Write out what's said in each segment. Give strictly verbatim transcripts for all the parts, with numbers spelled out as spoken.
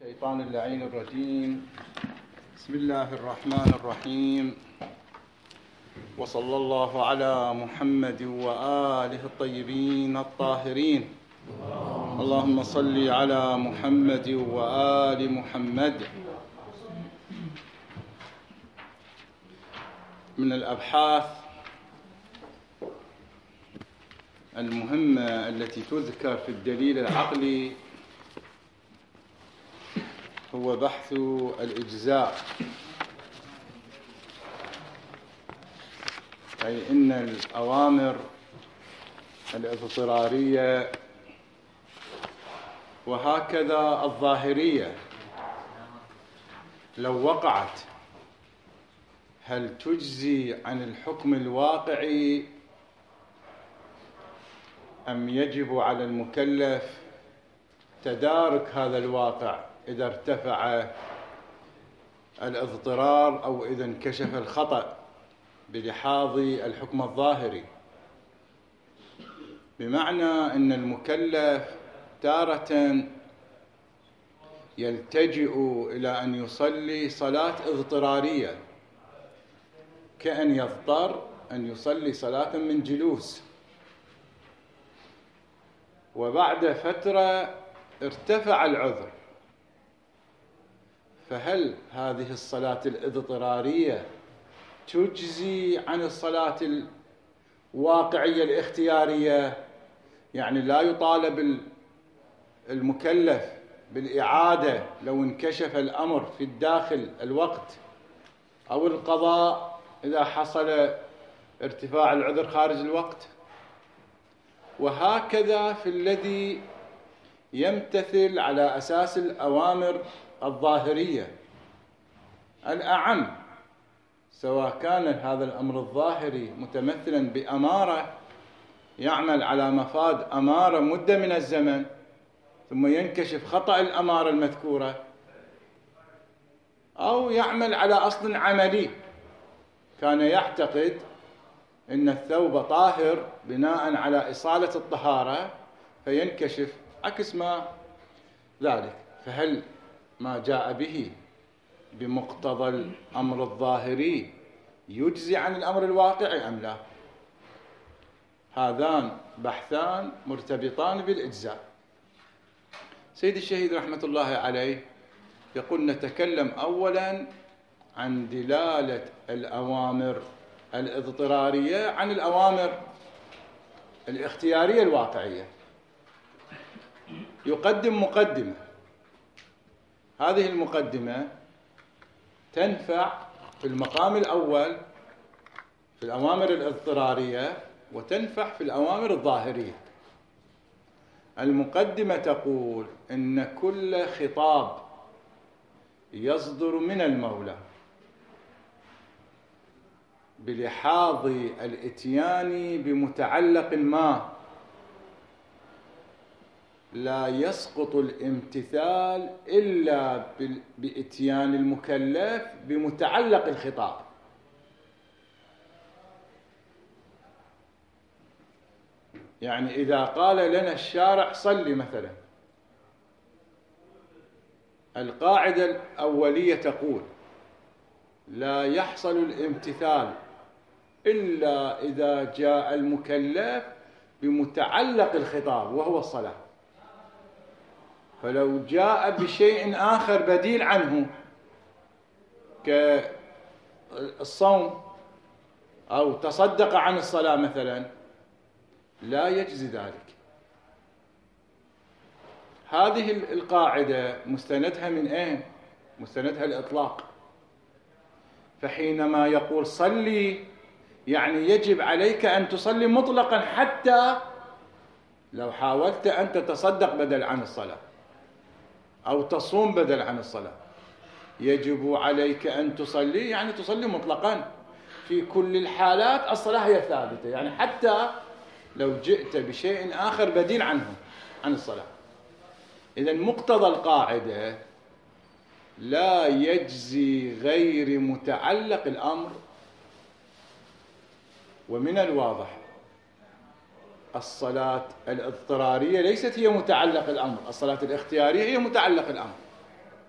الشيطان اللعين الرجيم. بسم الله الرحمن الرحيم، وصلى الله على محمد وآله الطيبين الطاهرين. اللهم صل على محمد وآل محمد. من الأبحاث المهمة التي تذكر في الدليل العقلي هو بحث الإجزاء، أي إن الأوامر الاضطرارية وهكذا الظاهرية لو وقعت هل تجزي عن الحكم الواقعي أم يجب على المكلف تدارك هذا الواقع إذا ارتفع الاضطرار أو إذا انكشف الخطأ بلحاظ الحكم الظاهري؟ بمعنى أن المكلف تارة يلتجئ إلى أن يصلي صلاة اضطرارية، كأن يضطر أن يصلي صلاة من جلوس، وبعد فترة ارتفع العذر، فهل هذه الصلاة الاضطرارية تجزي عن الصلاة الواقعية الاختيارية؟ يعني لا يطالب المكلف بالإعادة لو انكشف الأمر في الداخل الوقت، أو القضاء إذا حصل ارتفاع العذر خارج الوقت، وهكذا في الذي يمتثل على أساس الأوامر الظاهرية الأعم، سواء كان هذا الأمر الظاهري متمثلا بأمارة يعمل على مفاد أمارة مدة من الزمن ثم ينكشف خطأ الأمارة المذكورة، أو يعمل على أصل عملي كان يعتقد أن الثوب طاهر بناء على إصالة الطهارة فينكشف عكس ما ذلك، فهل ما جاء به بمقتضى الأمر الظاهري يجزي عن الأمر الواقعي أم لا؟ هذان بحثان مرتبطان بالإجزاء. سيد الشهيد رحمة الله عليه يقول: نتكلم أولا عن دلالة الأوامر الاضطرارية عن الأوامر الاختيارية الواقعية. يقدم مقدمة، هذه المقدمة تنفع في المقام الأول في الأوامر الاضطرارية وتنفع في الأوامر الظاهرية. المقدمة تقول إن كل خطاب يصدر من المولى بلحاظ الإتيان بمتعلق ما لا يسقط الامتثال إلا بإتيان المكلف بمتعلق الخطاب. يعني إذا قال لنا الشارع صلي مثلا، القاعدة الأولية تقول لا يحصل الامتثال إلا إذا جاء المكلف بمتعلق الخطاب وهو الصلاة. فلو جاء بشيء آخر بديل عنه كالصوم أو تصدق عن الصلاة مثلا لا يجزي ذلك. هذه القاعدة مستندها من أين؟ مستندها الإطلاق. فحينما يقول صلي يعني يجب عليك أن تصلي مطلقا، حتى لو حاولت أن تتصدق بدل عن الصلاة أو تصوم بدل عن الصلاة، يجب عليك أن تصلي يعني تصلي مطلقا في كل الحالات. الصلاة هي ثابتة، يعني حتى لو جئت بشيء آخر بديل عنه عن الصلاة. إذن مقتضى القاعدة لا يجزي غير متعلق الأمر. ومن الواضح الصلاة الاضطرارية ليست هي متعلق الأمر، الصلاة الاختيارية هي متعلق الأمر.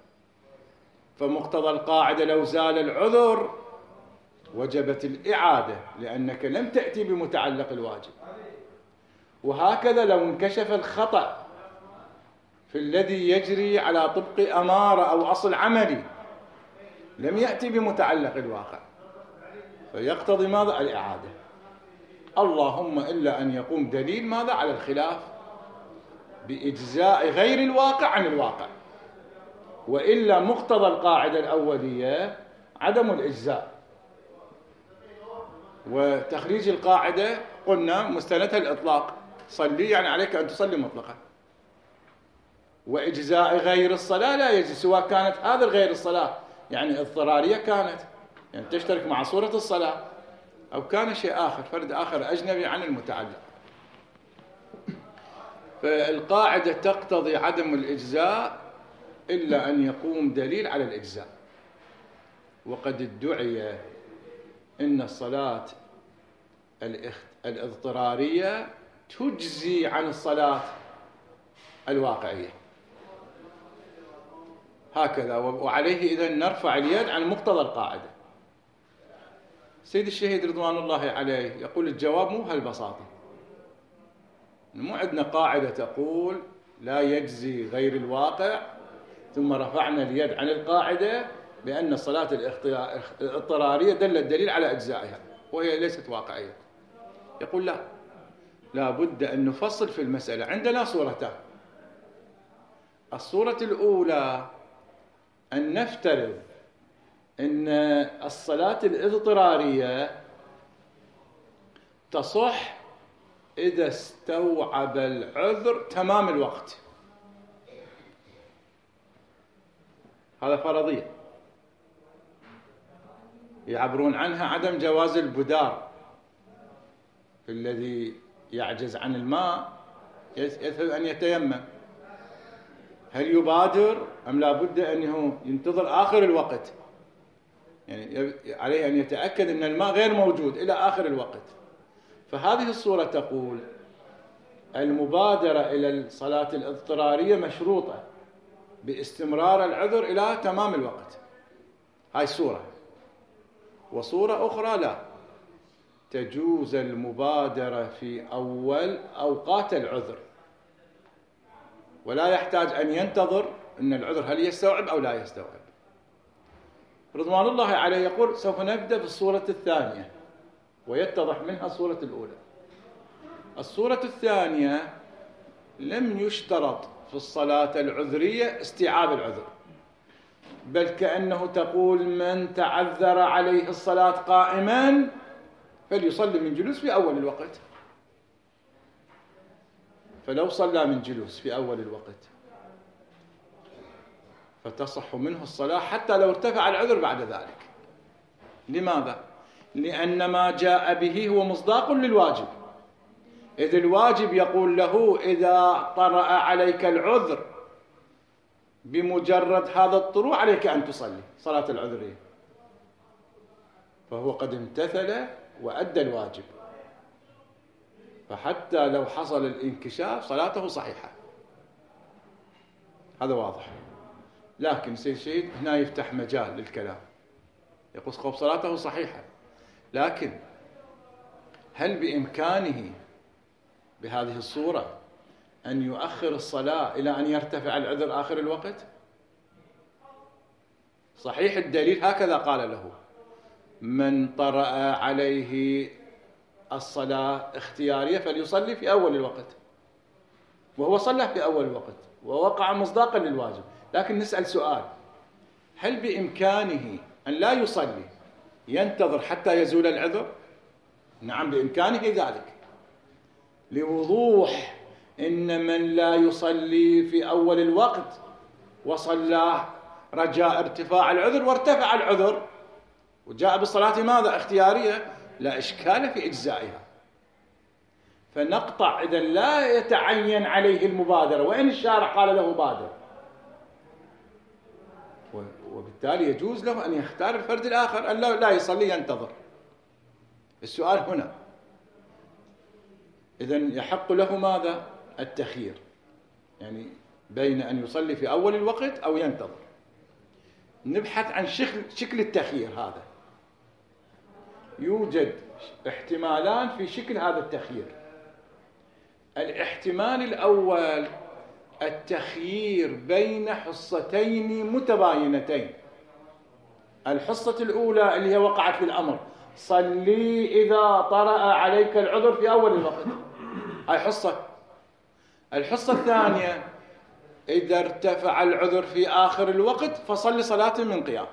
فمقتضى القاعدة لو زال العذر وجبت الإعادة لأنك لم تأتي بمتعلق الواجب. وهكذا لو انكشف الخطأ في الذي يجري على طبق أمارة أو أصل عملي لم يأتي بمتعلق الواقع فيقتضي ماذا؟ الإعادة. اللهم إلا أن يقوم دليل ماذا؟ على الخلاف بإجزاء غير الواقع عن الواقع، وإلا مقتضى القاعدة الأولية عدم الإجزاء. وتخريج القاعدة قلنا مستندها الإطلاق، صلي يعني عليك أن تصلي مطلقا، وإجزاء غير الصلاة لا يجوز سواء كانت هذا غير الصلاة يعني اضطرارية كانت يعني تشترك مع صورة الصلاة أو كان شيء آخر فرد آخر أجنبي عن المتعلق. فالقاعدة تقتضي عدم الإجزاء إلا أن يقوم دليل على الإجزاء. وقد ادعي إن الصلاة الاضطرارية تجزي عن الصلاة الواقعية هكذا، وعليه إذن نرفع اليد عن مقتضى القاعدة. سيد الشهيد رضوان الله عليه يقول الجواب مو هالبساطة، مو عندنا قاعدة تقول لا يجزي غير الواقع ثم رفعنا اليد عن القاعدة بأن الصلاة الاضطرارية دل الدليل على أجزائها وهي ليست واقعية. يقول لا، لا بد أن نفصل في المسألة. عندنا صورتان. الصورة الأولى أن نفترض أن الصلاة الاضطرارية تصح إذا استوعب العذر تمام الوقت، هذا فرضية يعبرون عنها عدم جواز البدار في الذي يعجز عن الماء يذهب أن يتيمم، هل يبادر أم لا بد أنه ينتظر آخر الوقت؟ يعني عليه أن يتأكد أن الماء غير موجود إلى آخر الوقت. فهذه الصورة تقول المبادرة إلى الصلاة الاضطرارية مشروطة باستمرار العذر إلى تمام الوقت، هاي صورة. وصورة أخرى لا، تجوز المبادرة في أول أوقات العذر ولا يحتاج أن ينتظر أن العذر هل يستوعب أو لا يستوعب. رضوان الله عليه يقول سوف نبدأ بالصورة الثانية ويتضح منها الصورة الأولى. الصورة الثانية لم يشترط في الصلاة العذرية استيعاب العذر، بل كأنه تقول من تعذر عليه الصلاة قائما فليصلي من جلوس في أول الوقت. فلو صلى من جلوس في أول الوقت فتصح منه الصلاة حتى لو ارتفع العذر بعد ذلك. لماذا؟ لأن ما جاء به هو مصداق للواجب، إذ الواجب يقول له إذا طرأ عليك العذر بمجرد هذا الطروع عليك أن تصلي صلاة العذرية، فهو قد امتثل وأدى الواجب، فحتى لو حصل الانكشاف صلاته صحيحة. هذا واضح. لكن سيد الشهيد هنا يفتح مجال للكلام، يقول خب صلاته صحيحة، لكن هل بإمكانه بهذه الصورة أن يؤخر الصلاة إلى أن يرتفع العذر آخر الوقت؟ صحيح الدليل هكذا قال له من طرأ عليه الصلاة اختيارية فليصلي في أول الوقت، وهو صلى في أول الوقت ووقع مصداقا للواجب. لكن نسأل سؤال، هل بإمكانه أن لا يصلي ينتظر حتى يزول العذر؟ نعم بإمكانه ذلك، لوضوح إن من لا يصلي في أول الوقت وصلى رجاء ارتفاع العذر وارتفع العذر وجاء بالصلاة ماذا؟ اختيارية، لا إشكال في إجزائها. فنقطع إذا لا يتعين عليه المبادرة وإن الشارع قال له بادر، وبالتالي يجوز له أن يختار الفرد الآخر أن لا يصلي ينتظر. السؤال هنا إذن يحق له ماذا؟ التخيير، يعني بين أن يصلي في أول الوقت أو ينتظر. نبحث عن شكل شكل التخيير هذا. يوجد احتمالان في شكل هذا التخيير. الاحتمال الأول التخيير بين حصتين متباينتين. الحصة الأولى اللي هي وقعت في الأمر صلي إذا طرأ عليك العذر في أول الوقت، هاي حصة. الحصة الثانية إذا ارتفع العذر في آخر الوقت فصل صلاة من قيام.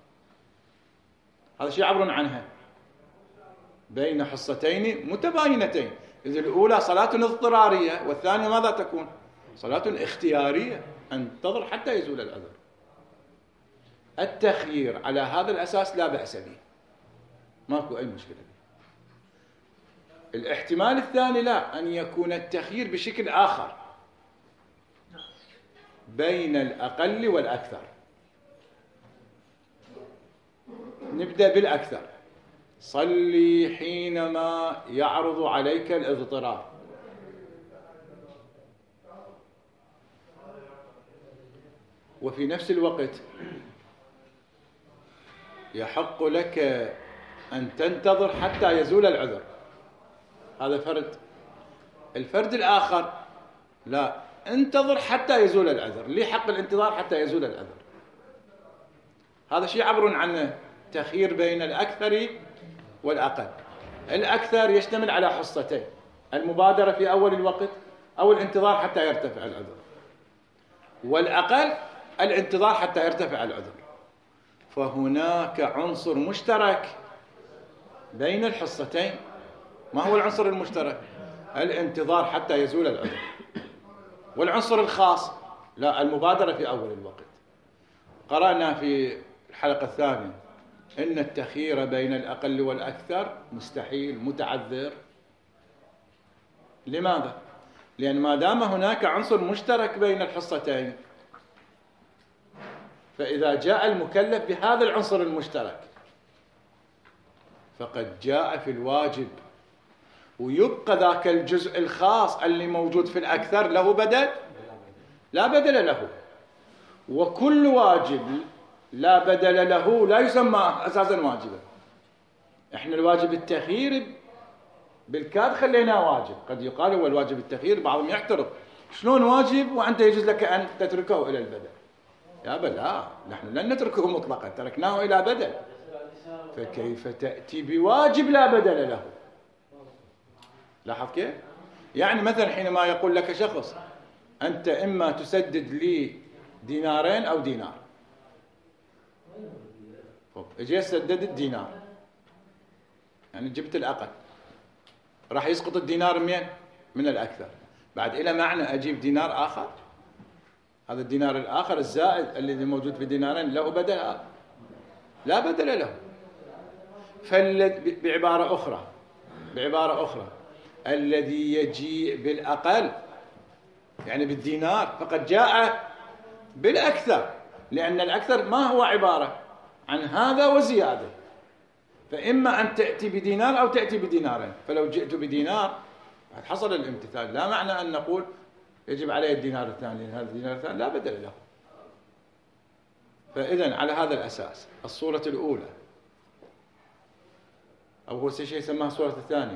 هذا شيء يعبرون عنها بين حصتين متباينتين. إذ الأولى صلاة اضطرارية والثانية ماذا تكون؟ صلاة اختيارية، انتظر حتى يزول العذر. التخيير على هذا الأساس لا بأس به، ماكو أي مشكلة به. الاحتمال الثاني لا، أن يكون التخيير بشكل آخر بين الأقل والأكثر. نبدأ بالأكثر. صلي حينما يعرض عليك الاضطرار. وفي نفس الوقت يحق لك أن تنتظر حتى يزول العذر. هذا فرد. الفرد الآخر لا، انتظر حتى يزول العذر. ليه حق الانتظار حتى يزول العذر؟ هذا شيء يعبرون عنه تخيير بين الأكثر والأقل. الأكثر يشتمل على حصتين: المبادرة في أول الوقت أو الانتظار حتى يرتفع العذر، والأقل الانتظار حتى يرتفع العذر. فهناك عنصر مشترك بين الحصتين. ما هو العنصر المشترك؟ الانتظار حتى يزول العذر. والعنصر الخاص لا، المبادرة في أول الوقت. قرأنا في الحلقة الثانية إن التخيير بين الأقل والأكثر مستحيل، متعذر. لماذا؟ لأن ما دام هناك عنصر مشترك بين الحصتين، فإذا جاء المكلف بهذا العنصر المشترك فقد جاء في الواجب، ويبقى ذاك الجزء الخاص اللي موجود في الأكثر له بدل؟ لا بدل له. وكل واجب لا بدل له لا يسمى أساسا واجبا. احنا الواجب التخيير بالكاد خليناه واجب. قد يقال هو الواجب التخيير، بعضهم يعترض شلون واجب وأنت يجوز لك أن تتركه إلى البدل؟ يا بل لا، نحن لن نتركه مطلقا، تركناه إلى بدل. فكيف تأتي بواجب لا بدل له؟ لاحظ كيف؟ يعني مثلا حينما يقول لك شخص أنت إما تسدد لي دينارين أو دينار، اجي سدد الدينار، يعني جبت الأقل، راح يسقط الدينار منين؟ من الأكثر. بعد إلى معنى أجيب دينار آخر، هذا الدينار الآخر الزائد الذي موجود في دينارين له بدل؟ لا بدل له. فالذي بعبارة أخرى بعبارة أخرى الذي يجيء بالأقل يعني بالدينار فقد جاء بالأكثر، لأن الأكثر ما هو عبارة عن هذا وزيادة. فإما أن تأتي بدينار أو تأتي بدينارين. فلو جئت بدينار حصل الامتثال، لا معنى أن نقول يجب عليه الدينار الثاني، هذا الدينار الثاني لا بدل له. فإذن على هذا الأساس الصورة الأولى أو هو شيء يسمى الصورة الثانية.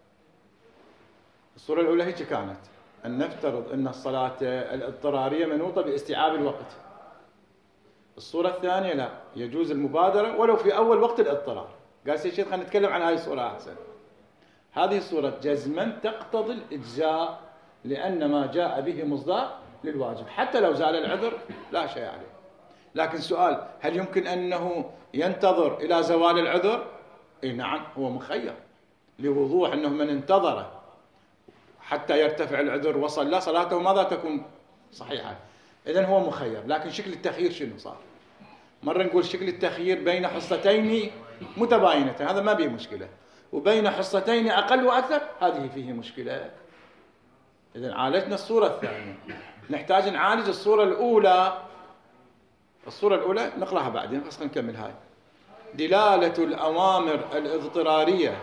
الصورة الأولى هيك كانت، أن نفترض أن الصلاة الاضطرارية منوطة باستيعاب الوقت. الصورة الثانية لا، يجوز المبادرة ولو في أول وقت الاضطرار. قال سيد خلينا نتكلم عن هذه الصورة أحسن. هذه الصورة جزما تقتضي الإجزاء، لأن ما جاء به مصداق للواجب، حتى لو زال العذر لا شيء عليه. لكن سؤال، هل يمكن أنه ينتظر إلى زوال العذر؟ إيه نعم، هو مخير لوضوح أنه من انتظر حتى يرتفع العذر وصلى صلاته ماذا تكون صحيحة. إذن هو مخير. لكن شكل التخيير شنو صار؟ مرة نقول شكل التخيير بين حصتين متباينتين، هذا ما به مشكلة، وبين حصتين أقل وأكثر هذه فيه مشكلة. إذن عالجنا الصورة الثانية، نحتاج نعالج الصورة الأولى. الصورة الأولى نقرأها بعدين، بس نكمل هاي. دلالة الأوامر الاضطرارية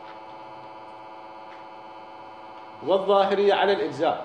والظاهرية على الإجزاء.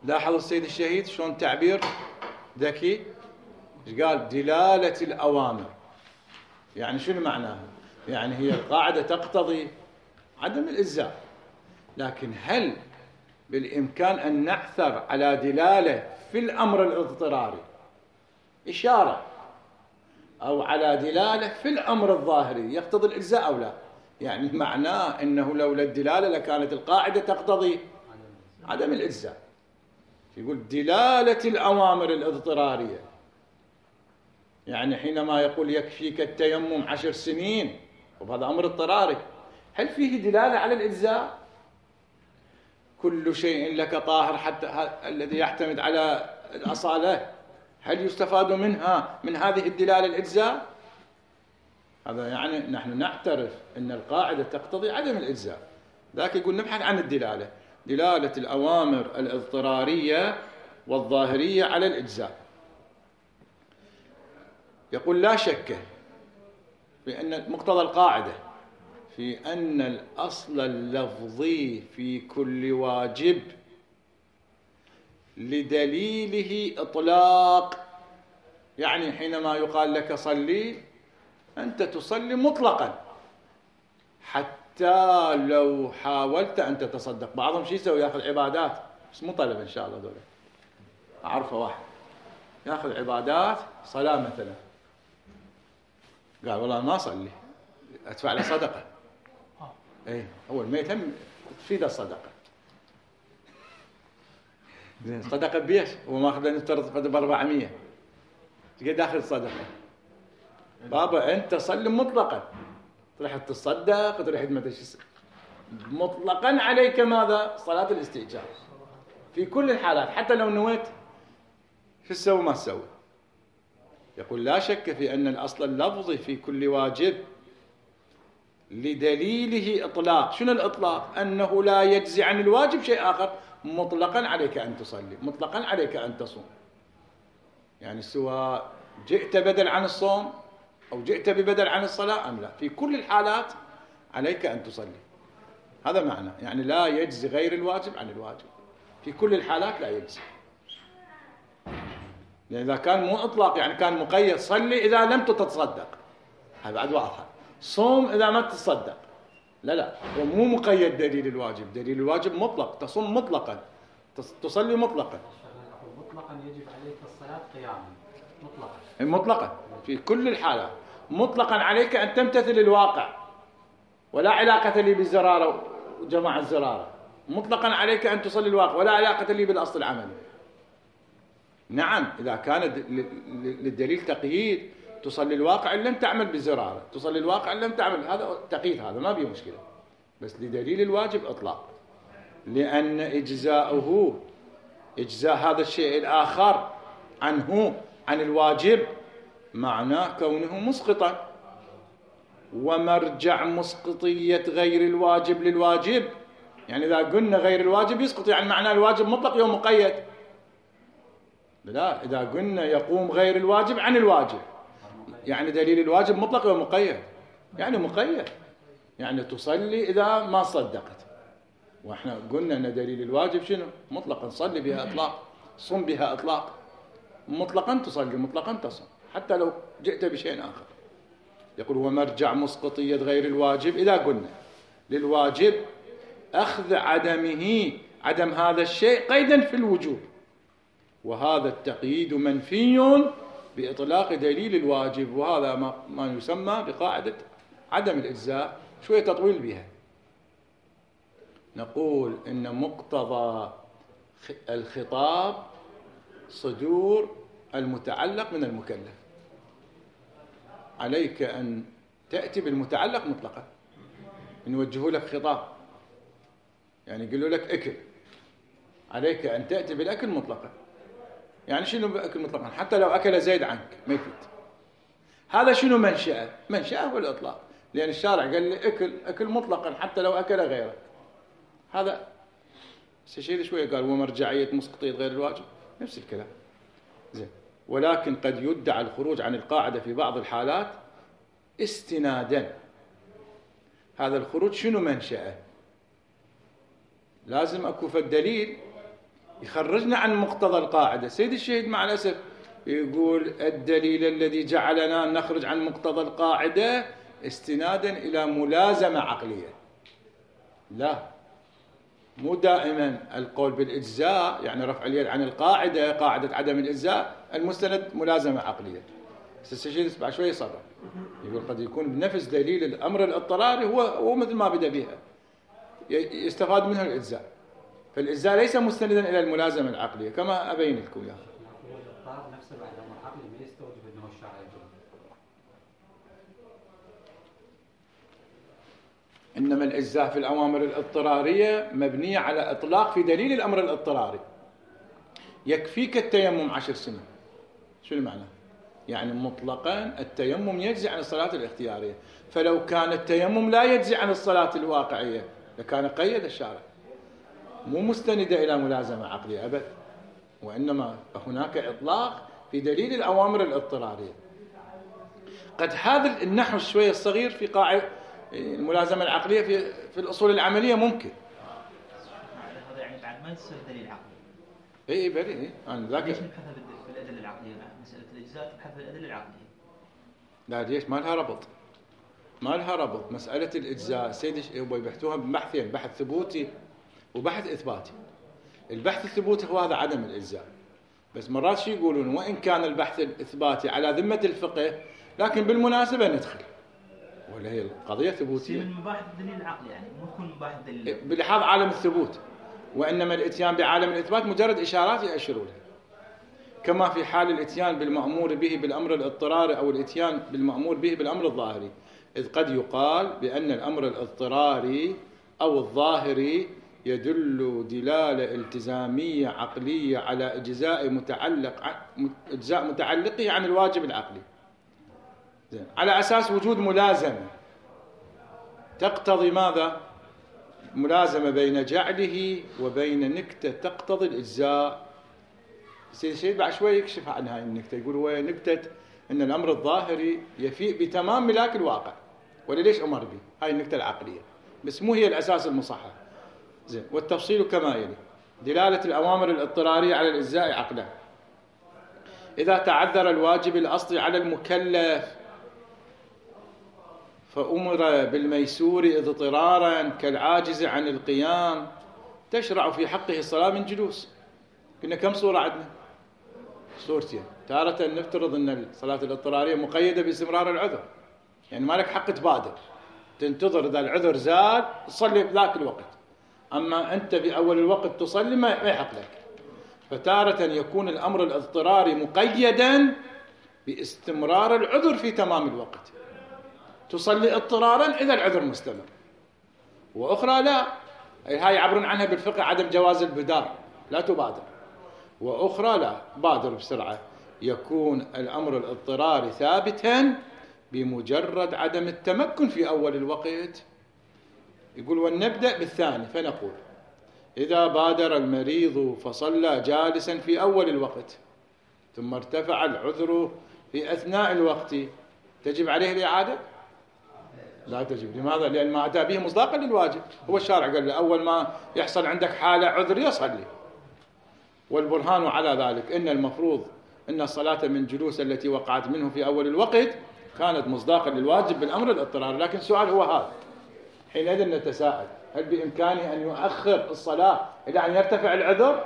لاحظ السيد الشهيد شلون تعبير ذكي، ايش قال؟ دلالة الأوامر. يعني شنو معناها؟ يعني هي القاعدة تقتضي عدم الإلزام، لكن هل بالإمكان أن نعثر على دلالة في الأمر الاضطراري إشارة أو على دلالة في الأمر الظاهري يقتضي الإلزاء أو لا؟ يعني معناه أنه لولا الدلالة لكانت القاعدة تقتضي عدم الإلزاء. يقول دلالة الأوامر الاضطرارية، يعني حينما يقول يكفيك التيمم عشر سنين وهذا أمر اضطراري، هل فيه دلالة على الإلزاء؟ كل شيء لك طاهر حتى الذي يعتمد على الأصالة، هل يستفاد منها من هذه الدلالة الإلزاء؟ هذا يعني نحن نعترف أن القاعدة تقتضي عدم الإلزاء، ذاك يقول نبحث عن الدلالة، دلالة الأوامر الاضطرارية والظاهرية على الإجزاء. يقول لا شك في أن مقتضى القاعدة في أن الأصل اللفظي في كل واجب لدليله إطلاق. يعني حينما يقال لك صلي أنت تصلي مطلقا، حتى لو حاولت أن تتصدق. بعضهم شو يسوي؟ يأخذ عبادات، بس مو طلب إن شاء الله دولة، أعرفه واحد يأخذ عبادات صلاة مثلا، قال والله ما أصلي أدفع له صدقة. إيه أول ما يتم تفيد الصدقة، صدقة بيش هو ما أخذ نفترض ب أربعمية، تقول داخل صدقة. بابا أنت صلي مطلقا، تروح تصدق تروح ما مطلقا عليك ماذا؟ صلاة الاستئجار في كل الحالات، حتى لو نويت شو تسوي ما تسوي. يقول لا شك في أن الأصل اللفظي في كل واجب لدليله إطلاق. شنو الإطلاق؟ أنه لا يجزي عن الواجب شيء آخر، مطلقا عليك أن تصلي، مطلقا عليك أن تصوم. يعني سواء جئت بدل عن الصوم أو جئت ببدل عن الصلاة أم لا، في كل الحالات عليك أن تصلي. هذا معنى يعني لا يجزي غير الواجب عن الواجب، في كل الحالات لا يجزي. لأن إذا كان مو إطلاق يعني كان مقيد، صلي إذا لم تتصدق، هذا بعد واضحة. صوم إذا ما تتصدق، لا لا، هو مو مقيد دليل الواجب، دليل الواجب مطلق، تصوم مطلقا، تصلي مطلقا. مطلقا يجب عليك الصلاة قياما مطلقا، مطلقا في كل الحالات، مطلقا عليك أن تمتثل الواقع، ولا علاقة لي بالزرارة وجماعة الزرارة. مطلقا عليك أن تصلي الواقع، ولا علاقة لي بالأصل العملي. نعم إذا كان للدليل تقييد، تصلي الواقع إن لم تعمل بالزرارة، تصلي الواقع إن لم تعمل، هذا تقييد، هذا ما بيه مشكلة. بس لدليل الواجب إطلاق، لأن إجزاؤه إجزاء هذا الشيء الآخر عنه عن الواجب معناه كونه مسقطا، ومرجع مسقطية غير الواجب للواجب. يعني إذا قلنا غير الواجب يسقط، يعني معناه الواجب مطلق يوم مقيد. لا، إذا قلنا يقوم غير الواجب عن الواجب يعني دليل الواجب مطلق يوم مقيد، يعني مقيد، يعني تصلي إذا ما صدقت. وإحنا قلنا أن دليل الواجب شنو؟ مطلقا، صلي بها إطلاق، صم بها إطلاق، مطلقا تصلي، مطلقا تصم، حتى لو جئت بشيء آخر. يقول ومرجع مسقطية غير الواجب، إذا قلنا للواجب أخذ عدمه، عدم هذا الشيء قيدا في الوجوب، وهذا التقييد منفي بإطلاق دليل الواجب، وهذا ما يسمى بقاعدة عدم الإجزاء. شوية تطويل بها. نقول إن مقتضى الخطاب صدور المتعلق من المكلف، عليك أن تأتي بالمتعلق مطلقا. نوجه لك خطاب يعني يقولوا لك أكل، عليك أن تأتي بالأكل مطلقا. يعني شنو بأكل مطلقا؟ حتى لو أكل زيد عنك ما يفيد. هذا شنو منشأه؟ منشأه هو الإطلاق، لأن الشارع قال لي أكل أكل مطلقا حتى لو أكل غيرك. هذا سيشيل شوية، قال ومرجعية مسقطية غير الواجب، نفس الكلام زين. ولكن قد يدعى الخروج عن القاعدة في بعض الحالات استنادا. هذا الخروج شنو منشأه؟ لازم أكو في الدليل يخرجنا عن مقتضى القاعدة. سيد الشهيد مع الأسف يقول الدليل الذي جعلنا نخرج عن مقتضى القاعدة استنادا إلى ملازمة عقلية. لا، مو دائما القول بالإجزاء يعني رفع اليد عن القاعدة، قاعدة عدم الإجزاء، المستند ملازمة عقلية. الشهيد بعد شوي يصرح يقول قد يكون بنفس دليل الأمر الاضطراري هو هو مثل ما بدأ بها يستفاد منه الإجزاء، فالإجزاء ليس مستندا إلى الملازمة العقلية كما أبين لكم إياها. هو الاضطرار نفسه بعد أمر عقلي ما يستوجب أنه الشرع يجوز. إنما الإجزاء في الأوامر الاضطرارية مبنية على إطلاق في دليل الأمر الاضطراري. يكفيك التيمم عشر سنين. شو المعنى؟ يعني مطلقا التيمم يجزي عن الصلاة الاختيارية، فلو كان التيمم لا يجزي عن الصلاة الواقعية لكان قيد الشارع، مو مستندة إلى ملازمة عقلية أبدا، وإنما هناك إطلاق في دليل الأوامر الاضطرارية. قد هذا النحو شوية الصغير في قاعدة الملازمة العقلية في في الأصول العملية ممكن. هذا يعني بعد ما يصير دليل عقلي. إيه بلي إيه أنا ذاك. ليش نبحثها في الأدلة العقلية؟ مسألة الإجزاء تبحث في الأدلة العقلية. لا ليش ما لها ربط؟ ما لها ربط. مسألة الإجزاء سيدي هو يبحثوها ببحثين، بحث ثبوتي وبحث إثباتي. البحث الثبوتي هو هذا عدم الإجزاء، بس مرات شي يقولون وإن كان البحث الإثباتي على ذمة الفقه لكن بالمناسبة ندخل، ولا هي القضية ثبوتية من مباحث الدليل العقلي يعني مو تكون مباحث الدليل بلحاظ عالم الثبوت، وإنما الإتيان بعالم الإثبات مجرد إشارات يأشروا لها، كما في حال الإتيان بالمأمور به بالأمر الاضطراري أو الإتيان بالمأمور به بالأمر الظاهري، إذ قد يقال بأن الأمر الاضطراري أو الظاهري يدل دلالة التزامية عقلية على إجزاء متعلق إجزاء متعلقه عن الواجب العقلي، على أساس وجود ملازمة تقتضي ماذا؟ ملازمة بين جعله وبين نكتة تقتضي الإجزاء. سيد الشهيد بعد شوي يكشف عن هاي النكتة، يقول هو نكتة أن الأمر الظاهري يفيء بتمام ملاك الواقع، ولا ليش أمر به؟ هاي النكتة العقلية، بس مو هي الأساس المصحح. زين، والتفصيل كما يلي: دلالة الأوامر الاضطرارية على الإجزاء عقلا. إذا تعذر الواجب الأصلي على المكلف فأمر بالميسور اضطرارا كالعاجز عن القيام تشرع في حقه الصلاة من جلوس. كنا كم صورة عندنا؟ صورتين. تارة نفترض أن الصلاة الاضطرارية مقيدة باستمرار العذر، يعني ما لك حق تبادر، تنتظر إذا العذر زال تصلي في ذاك الوقت، أما أنت في أول الوقت تصلي ما يحق لك. فتارة يكون الأمر الاضطراري مقيدا باستمرار العذر في تمام الوقت، تصلي اضطرارا إذا العذر مستمر، وأخرى لا، هاي يعبرون عنها بالفقه عدم جواز البدار، لا تبادر، وأخرى لا، بادر بسرعة. يكون الأمر الاضطراري ثابتا بمجرد عدم التمكن في أول الوقت. يقول ونبدأ بالثاني فنقول: إذا بادر المريض فصلى جالسا في أول الوقت ثم ارتفع العذر في أثناء الوقت تجب عليه الإعادة؟ لا تجب. لماذا؟ لأن ما أتى به مصداقا للواجب. هو الشارع قال له أول ما يحصل عندك حالة عذر يصلي، والبرهان على ذلك إن المفروض أن الصلاة من جلوس التي وقعت منه في أول الوقت كانت مصداقا للواجب بالأمر الاضطراري. لكن السؤال هو هذا، حينئذ نتساءل: هل بإمكانه أن يؤخر الصلاة إلى أن يرتفع العذر؟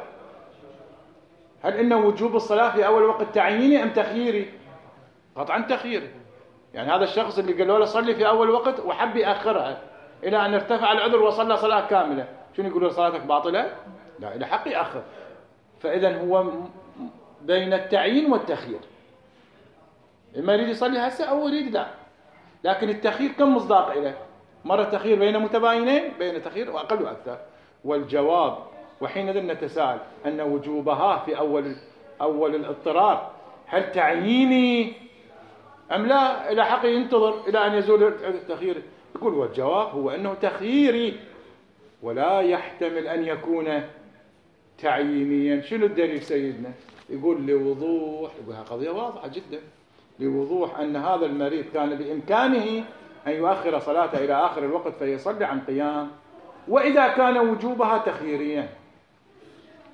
هل إن وجوب الصلاة في أول وقت تعييني أم تخييري؟ قطعا تخييري. يعني هذا الشخص اللي قال له صلي في أول وقت وحب يأخرها إلى أن ارتفع العذر وصلى صلاة كاملة، شنو يقول له؟ صلاتك باطلة؟ لا، إلى حق يأخر. فإذا هو بين التعيين والتخيير، إما يريد يصلي هسه أو يريد لا. لكن التخيير كم مصداق إليه؟ مرة تخيير بين متباينين، بين تخيير وأقل وأكثر. والجواب وحينئذ نتساءل أن وجوبها في أول أول الاضطرار هل تعييني أم لا؟ إلى حق ينتظر إلى أن يزول التخيير. يقول والجواب هو أنه تخييري ولا يحتمل أن يكون تعيينيا. شنو الدليل سيدنا؟ يقول لوضوح، يقول قضية واضحة جدا، لوضوح أن هذا المريض كان بإمكانه أن يؤخر صلاته إلى آخر الوقت فيصلي عن قيام، وإذا كان وجوبها تخييريا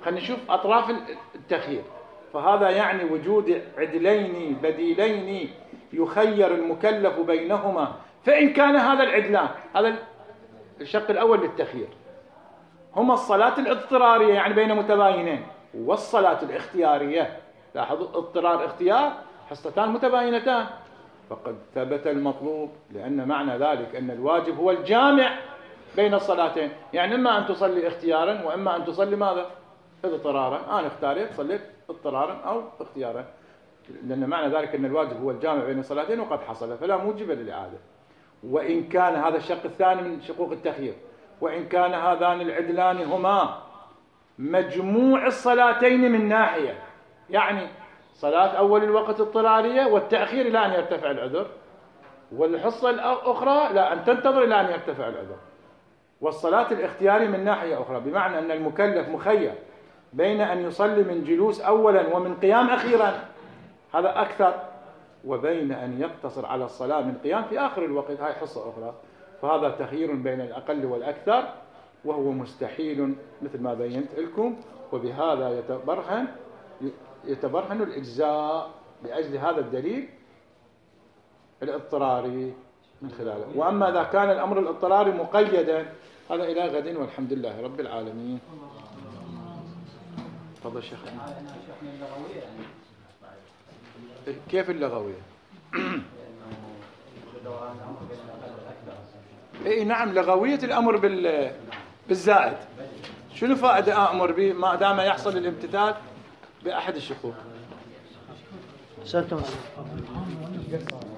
خلينا نشوف أطراف التخيير. فهذا يعني وجود عدلين بديلين يخير المكلف بينهما، فإن كان هذا العدلان، هذا الشق الأول للتخيير، هما الصلاة الاضطرارية يعني بين متباينين، والصلاة الاختيارية. لاحظوا اضطرار اختيار حصتان متباينتان، فقد ثبت المطلوب، لأن معنى ذلك أن الواجب هو الجامع بين الصلاتين، يعني إما أن تصلي اختيارا وإما أن تصلي ماذا؟ اضطرارا. أنا اختاريت صليت اضطرارا أو اختيارا، لأن معنى ذلك أن الواجب هو الجامع بين الصلاتين وقد حصل، فلا موجب للإعادة. وإن كان هذا الشق الثاني من شقوق التخيير، وإن كان هذان العدلان هما مجموع الصلاتين من ناحية، يعني صلاة أول الوقت اضطرارية والتأخير إلى أن يرتفع العذر، والحصة الأخرى لا أن تنتظر إلى أن يرتفع العذر، والصلاة الاختياري من ناحية أخرى، بمعنى أن المكلف مخير بين أن يصلي من جلوس أولا ومن قيام أخيرا، هذا أكثر، وبين أن يقتصر على الصلاة من قيام في آخر الوقت، هاي حصة أخرى. فهذا تخيير بين الأقل والأكثر، وهو مستحيل مثل ما بينت لكم. وبهذا يتبرهن يتبرهن الإجزاء لأجل هذا الدليل الاضطراري من خلاله. وأما إذا كان الأمر الاضطراري مقيدا، هذا إلى غد، والحمد لله رب العالمين. تفضل شيخ. كيف اللغوية؟ اي نعم، لغوية الأمر بال بالزائد. شنو فائدة أأمر به ما دام يحصل الامتثال بأحد الشقوق؟ سنتم